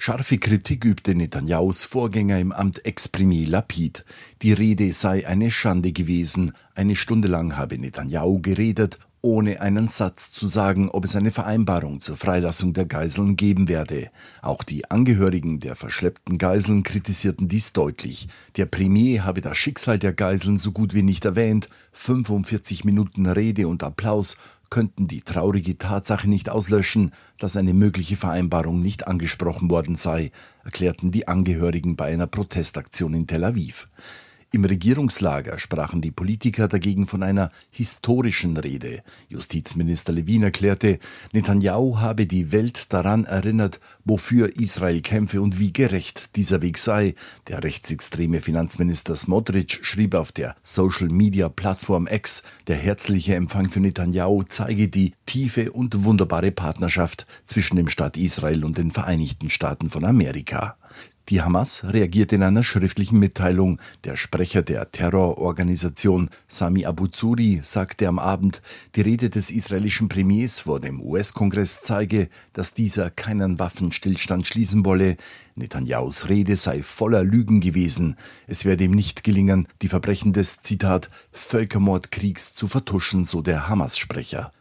Scharfe Kritik übte Netanyahus Vorgänger im Amt Ex-Premier Lapid. Die Rede sei eine Schande gewesen. Eine Stunde lang habe Netanyahu geredet, ohne einen Satz zu sagen, ob es eine Vereinbarung zur Freilassung der Geiseln geben werde. Auch die Angehörigen der verschleppten Geiseln kritisierten dies deutlich. Der Premier habe das Schicksal der Geiseln so gut wie nicht erwähnt. 45 Minuten Rede und Applaus könnten die traurige Tatsache nicht auslöschen, dass eine mögliche Vereinbarung nicht angesprochen worden sei, erklärten die Angehörigen bei einer Protestaktion in Tel Aviv. Im Regierungslager sprachen die Politiker dagegen von einer historischen Rede. Justizminister Levin erklärte, Netanyahu habe die Welt daran erinnert, wofür Israel kämpfe und wie gerecht dieser Weg sei. Der rechtsextreme Finanzminister Smotrich schrieb auf der Social-Media-Plattform X, der herzliche Empfang für Netanyahu zeige die tiefe und wunderbare Partnerschaft zwischen dem Staat Israel und den Vereinigten Staaten von Amerika. Die Hamas reagierte in einer schriftlichen Mitteilung. Der Sprecher der Terrororganisation Sami Abu Zuhri sagte am Abend, die Rede des israelischen Premiers vor dem US-Kongress zeige, dass dieser keinen Waffenstillstand schließen wolle. Netanyahus Rede sei voller Lügen gewesen. Es werde ihm nicht gelingen, die Verbrechen des, Zitat, Völkermordkriegs zu vertuschen, so der Hamas-Sprecher.